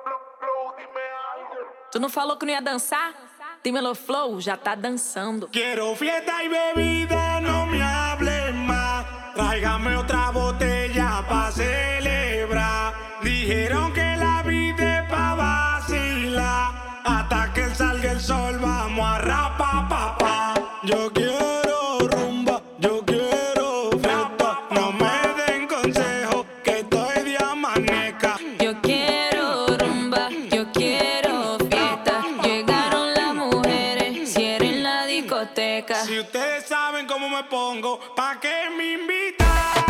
Tu não falou que não ia dançar? Dímelo Flow já tá dançando. Quiero fiesta y bebida, no me hables más. Tráigame otra botella pa' celebrar. Dijeron que la vida es pa' vacilar. Hasta que salga el sol vamos a rapa, papá. Yo quiero rumba, yo quiero fiesta. No me den consejo que estoy de amaneca. Yo quiero rumba, yo quiero fiesta. Llegaron las mujeres, cierren la discoteca. Si ustedes saben cómo me pongo, ¿pa' qué me invitan?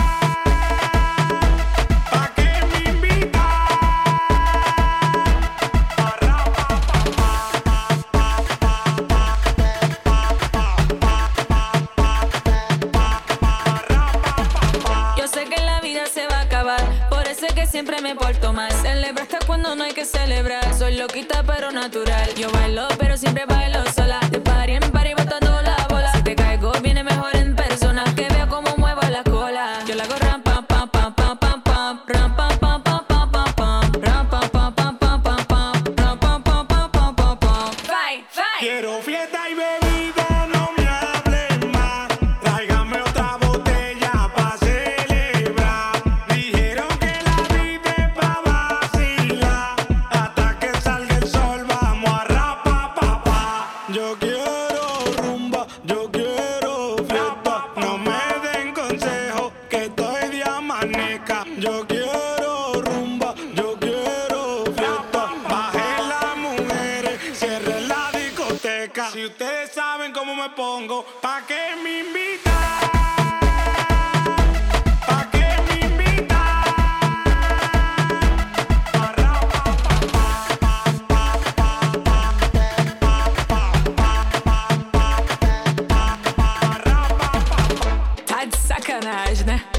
Por eso es que siempre me porto mal. Celebro hasta cuando no hay que celebrar. Soy loquita pero natural. Yo bailo pero siempre bailo sola. De party en party botando la bola. Si te caigo viene mejor en persona. Que veo cómo muevo la cola. Yo la hago ram pam pam pam pam pam pam. Ram pam pam pam pam pam pam. Ram pam pam pam pam pam pam. Ram pam pam pam pam pam pam. Fight, fight. Quiero fiesta y bebida, no me hables más. Tráigame otra botella pa' celebrar. Dijeron que la vida es pa' vacilar. Hasta que salga el sol vamos a rapa, papá. Yo quiero rumba, yo quiero fiesta. No me den consejo que estoy de amaneca. Yo quiero rumba, yo quiero fiesta. Bajen las mujeres, cierren la discoteca. Si ustedes saben cómo me pongo, ¿pa' qué me invitan? ¿Pa' qué me invitan? Tá de sacanagem, né?